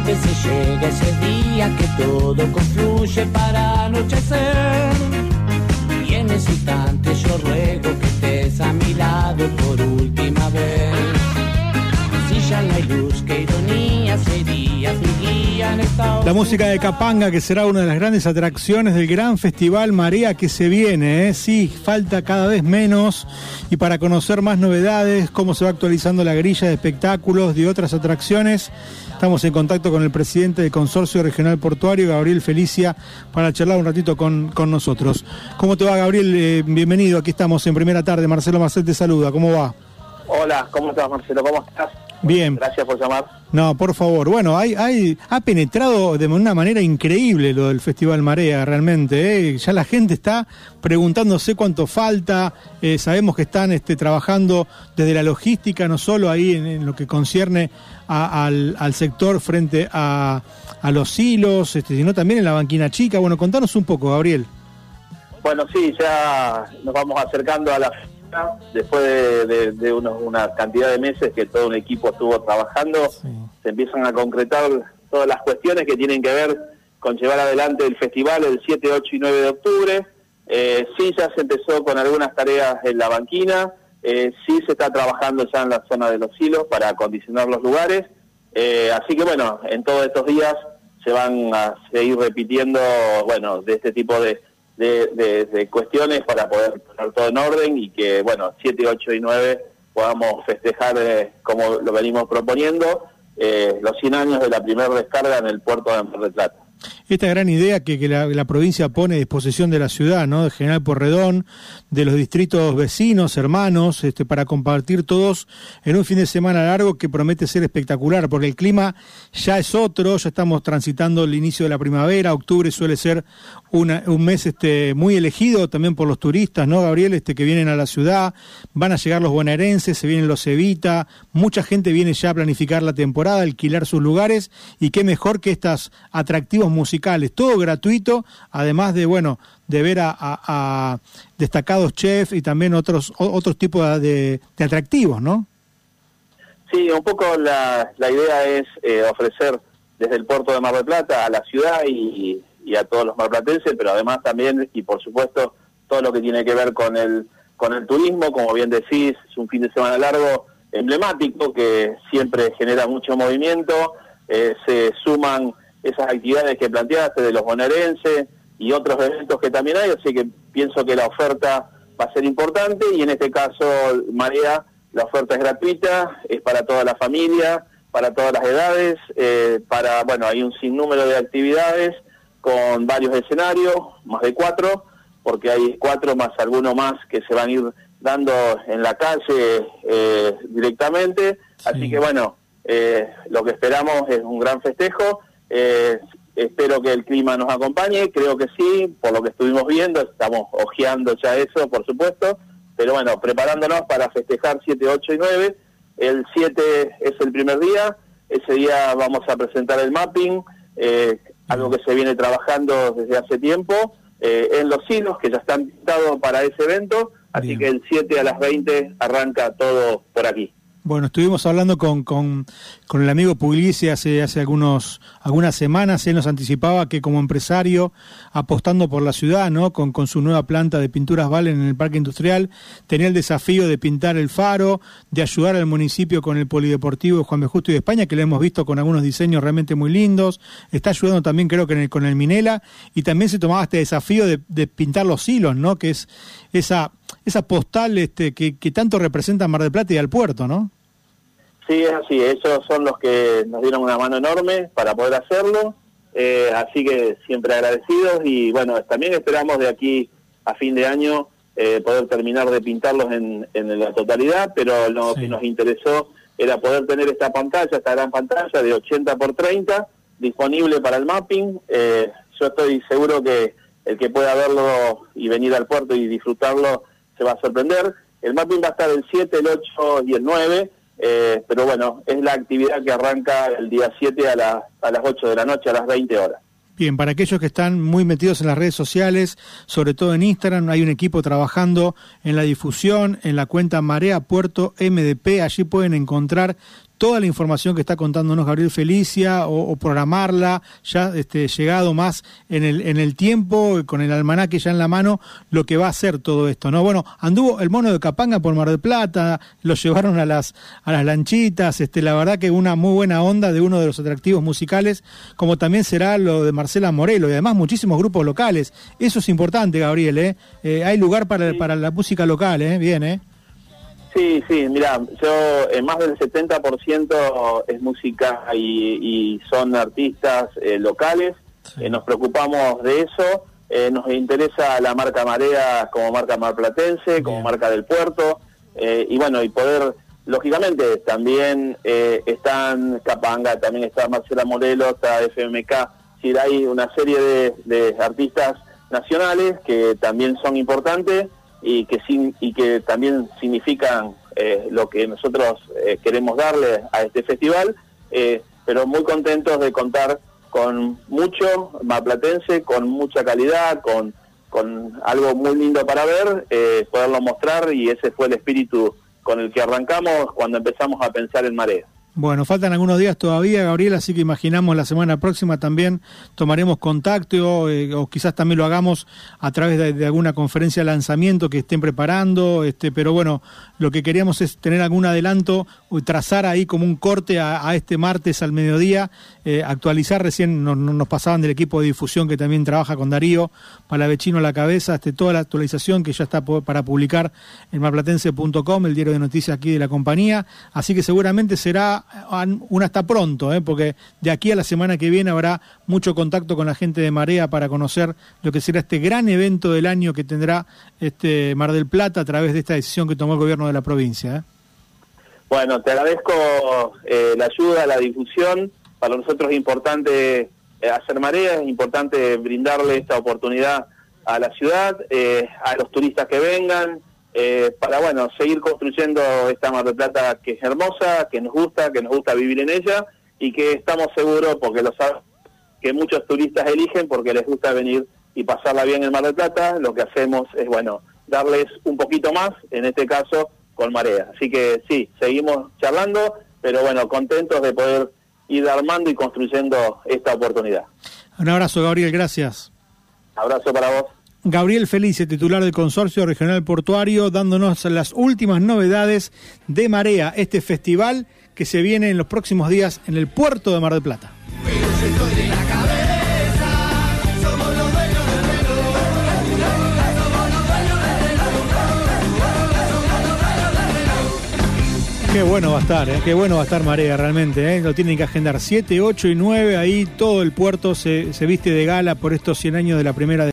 que se llega ese día, que todo confluye para anochecer. Y en ese instante yo ruego que estés a mi lado por última vez. Si ya no hay luz, qué ironía sería mi guía en esta hora. La música de Capanga, que será una de las grandes atracciones del gran festival Marea que se viene, ¿eh? Sí, falta cada vez menos. Y para conocer más novedades, cómo se va actualizando la grilla de espectáculos, de otras atracciones, estamos en contacto con el presidente del Consorcio Regional Portuario, Gabriel Felicia, para charlar un ratito con nosotros. ¿Cómo te va, Gabriel? Bienvenido, aquí estamos en Primera Tarde. Marcelo Macet te saluda, ¿cómo va? Hola, ¿cómo estás, Marcelo? ¿Cómo estás? Bien. Gracias por llamar. No, por favor. Bueno, ha penetrado de una manera increíble lo del Festival Marea, realmente, ¿eh? Ya la gente está preguntándose cuánto falta. Sabemos que están trabajando desde la logística, no solo ahí en lo que concierne al sector frente a los hilos, sino también en la banquina chica. Bueno, contanos un poco, Gabriel. Bueno, sí, ya nos vamos acercando a la fiesta, después de una cantidad de meses que todo un equipo estuvo trabajando. Sí. Se empiezan a concretar todas las cuestiones que tienen que ver con llevar adelante el festival el 7, 8 y 9 de octubre. Sí, ya se empezó con algunas tareas en la banquina, sí se está trabajando ya en la zona de los hilos para acondicionar los lugares, así que bueno, en todos estos días se van a seguir repitiendo, bueno, de este tipo de cuestiones para poder poner todo en orden y que, bueno, 7, 8 y 9 podamos festejar como lo venimos proponiendo, los 100 años de la primera descarga en el puerto de Mar del Plata. Esta gran idea que la provincia pone a disposición de la ciudad, ¿no? De General Porredón, de los distritos vecinos, hermanos, para compartir todos en un fin de semana largo que promete ser espectacular, porque el clima ya es otro, ya estamos transitando el inicio de la primavera. Octubre suele ser un mes muy elegido también por los turistas, ¿no, Gabriel? Que vienen a la ciudad, van a llegar los bonaerenses, se vienen los Evita, mucha gente viene ya a planificar la temporada, alquilar sus lugares, y qué mejor que estos atractivos musicales, todo gratuito, además de, bueno, de ver a destacados chefs y también otros tipos de atractivos, ¿no? Sí, un poco la idea es ofrecer desde el puerto de Mar del Plata a la ciudad y a todos los marplatenses, pero además también, y por supuesto, todo lo que tiene que ver con el turismo, como bien decís, es un fin de semana largo emblemático que siempre genera mucho movimiento, se suman esas actividades que planteaste de los bonaerenses y otros eventos que también hay, así que pienso que la oferta va a ser importante, y en este caso, Marea, la oferta es gratuita, es para toda la familia, para todas las edades, bueno, hay un sinnúmero de actividades con varios escenarios, más de 4, porque hay 4 más alguno más que se van a ir dando en la calle directamente, sí. Así que bueno, lo que esperamos es un gran festejo. Espero que el clima nos acompañe, creo que sí, por lo que estuvimos viendo, estamos ojeando ya eso, por supuesto, pero bueno, preparándonos para festejar 7, 8 y 9, el 7 es el primer día, ese día vamos a presentar el mapping, algo que se viene trabajando desde hace tiempo, en los hilos que ya están pintados para ese evento, así Bien. Que el 7 a las 20 arranca todo por aquí. Bueno, estuvimos hablando con el amigo Puglisi hace algunas semanas. Él nos anticipaba que como empresario, apostando por la ciudad, ¿no? Con su nueva planta de pinturas Valen en el Parque Industrial, tenía el desafío de pintar el faro, de ayudar al municipio con el polideportivo de Juan B. Justo y de España, que lo hemos visto con algunos diseños realmente muy lindos. Está ayudando también, creo que con el Minela, y también se tomaba este desafío de pintar los hilos, ¿no? Que es esa postal que tanto representa a Mar del Plata y al puerto, ¿no? Sí, es así, ellos son los que nos dieron una mano enorme para poder hacerlo, así que siempre agradecidos, y bueno, también esperamos de aquí a fin de año poder terminar de pintarlos en la totalidad, pero lo que nos interesó era poder tener esta gran pantalla de 80 por 30 disponible para el mapping. Yo estoy seguro que el que pueda verlo y venir al puerto y disfrutarlo se va a sorprender. El mapping va a estar el 7, el 8 y el 9, pero bueno, es la actividad que arranca el día 7 a las 8 de la noche, a las 20 horas. Bien, para aquellos que están muy metidos en las redes sociales, sobre todo en Instagram, hay un equipo trabajando en la difusión, en la cuenta Marea Puerto MDP, allí pueden encontrar toda la información que está contándonos Gabriel Felicia o programarla, ya llegado más en el tiempo, con el almanaque ya en la mano, lo que va a ser todo esto, ¿no? Bueno, anduvo el Mono de Capanga por Mar del Plata, lo llevaron a las lanchitas, la verdad que una muy buena onda de uno de los atractivos musicales, como también será lo de Marcela Morelo, y además muchísimos grupos locales. Eso es importante, Gabriel, hay lugar para la música local, bien, Sí, mirá, yo más del 70% es música y son artistas locales, sí. Nos preocupamos de eso, nos interesa la marca Marea como marca marplatense, como marca del puerto, y bueno, y poder, lógicamente, también están Capanga, también está Marcela Morelo, está FMK, es decir, hay una serie de artistas nacionales que también son importantes, y que también significan lo que nosotros queremos darle a este festival, pero muy contentos de contar con mucho marplatense, con mucha calidad, con algo muy lindo para ver, poderlo mostrar, y ese fue el espíritu con el que arrancamos cuando empezamos a pensar en Marea. Bueno, faltan algunos días todavía, Gabriel, así que imaginamos la semana próxima también tomaremos contacto o quizás también lo hagamos a través de alguna conferencia de lanzamiento que estén preparando, pero bueno, lo que queríamos es tener algún adelanto, trazar ahí como un corte a este martes al mediodía, actualizar, recién nos pasaban del equipo de difusión que también trabaja con Darío Palavecino a la cabeza, toda la actualización que ya está para publicar en marplatense.com, el diario de noticias aquí de la compañía, así que seguramente será un hasta pronto, porque de aquí a la semana que viene habrá mucho contacto con la gente de Marea para conocer lo que será este gran evento del año que tendrá Mar del Plata a través de esta decisión que tomó el gobierno de la provincia. Bueno, te agradezco la ayuda, la difusión. Para nosotros es importante hacer Marea, es importante brindarle esta oportunidad a la ciudad, a los turistas que vengan, para seguir construyendo esta Mar del Plata que es hermosa, que nos gusta vivir en ella, y que estamos seguros, porque lo saben, que muchos turistas eligen porque les gusta venir y pasarla bien en Mar del Plata. Lo que hacemos es, darles un poquito más, en este caso con Marea. Así que sí, seguimos charlando, pero contentos de poder ir armando y construyendo esta oportunidad. Un abrazo, Gabriel, gracias. Abrazo para vos. Gabriel Felicia, titular del Consorcio Regional Portuario, dándonos las últimas novedades de Marea, este festival que se viene en los próximos días en el puerto de Mar del Plata. Qué bueno va a estar, qué bueno va a estar Marea realmente, lo tienen que agendar 7, 8 y 9, ahí todo el puerto se viste de gala por estos 100 años de la primera